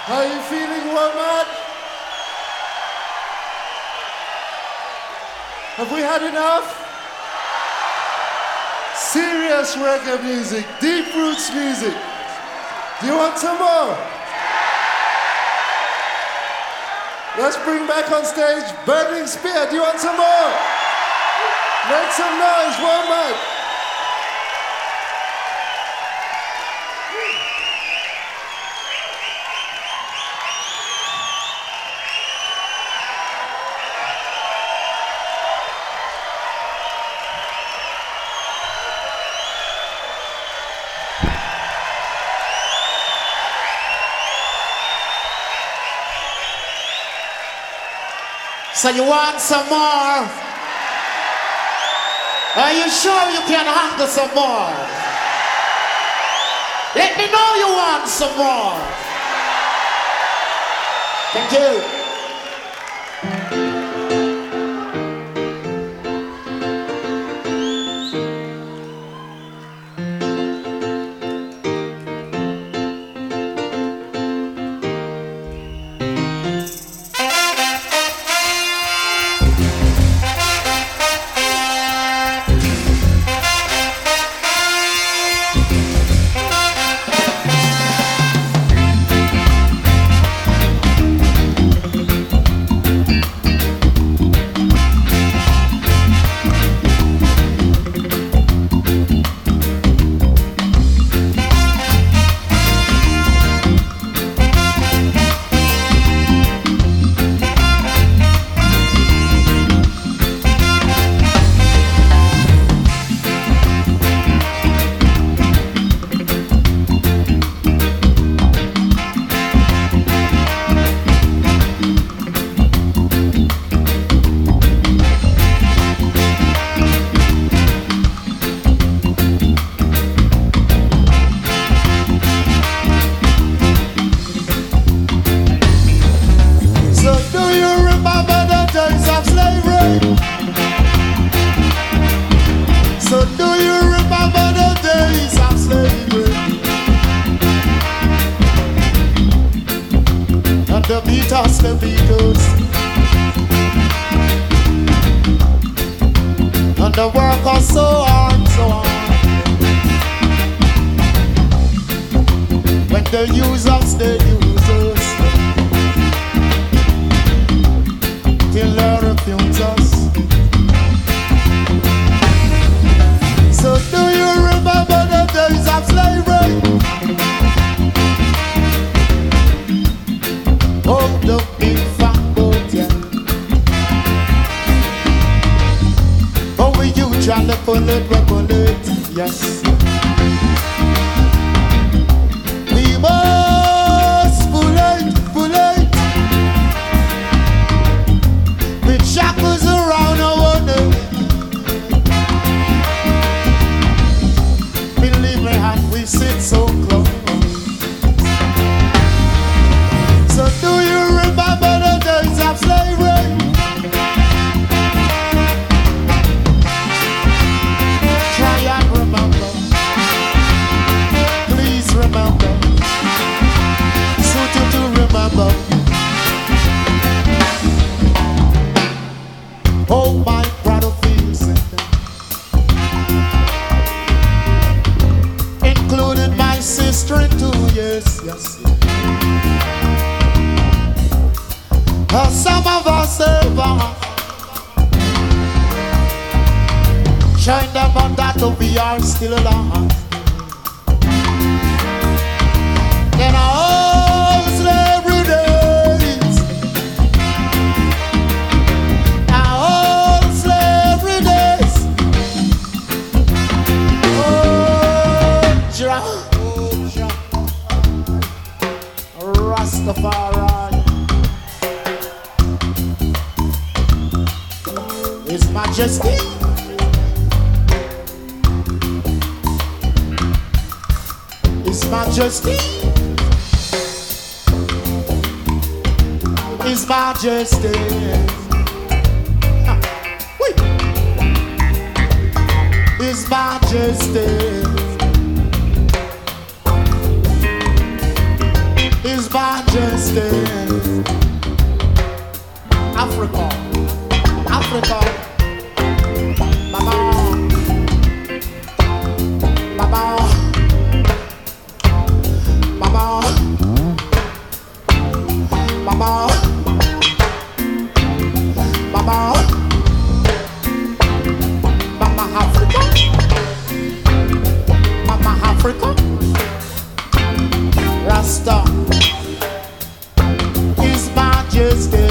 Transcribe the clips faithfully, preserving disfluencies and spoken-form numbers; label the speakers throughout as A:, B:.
A: How you feeling, woman? Have we had enough? Serious reggae music, deep roots music. Do you want some more? Let's bring back on stage Burning Spear. Do you want some more? Make some noise, woman.
B: So you want some more? Are you sure you can handle some more? Let me know you want some more. Thank you.
A: His majesty.
B: Majesty. Africa, Africa, Mama, Mama, Mama, Mama, Mama, Mama Africa, Mama Africa, Rasta, His Majesty.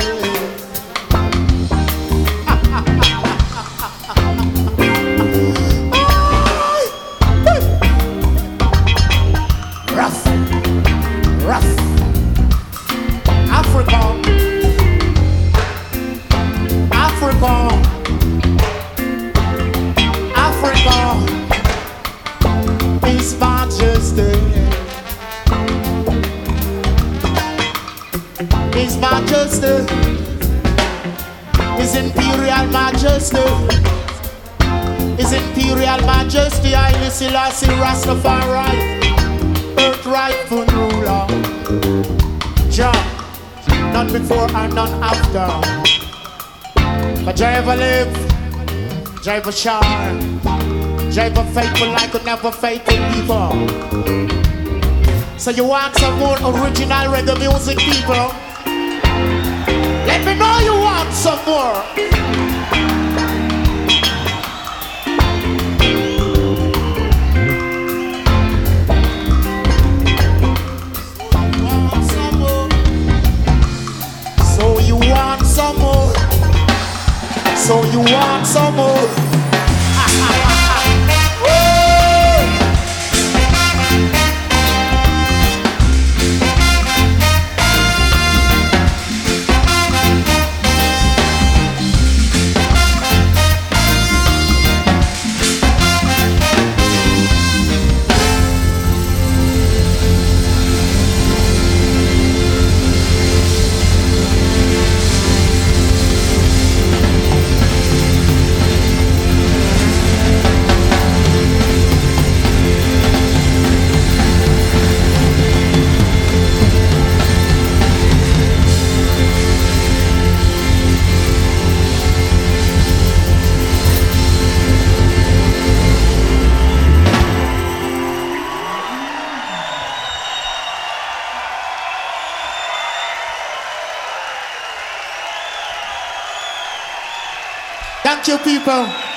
B: His Majesty, His Imperial Majesty, His Imperial Majesty, Haile Selassie Rastafari, earth rightful ruler. Jah, none before and none after. But Jah ever live, Jah ever shine, Jah ever faithful like could never faithful before. So you want some more original reggae music, people? Let me know you want some more. So you want some more. So you want some more. Thank you, people.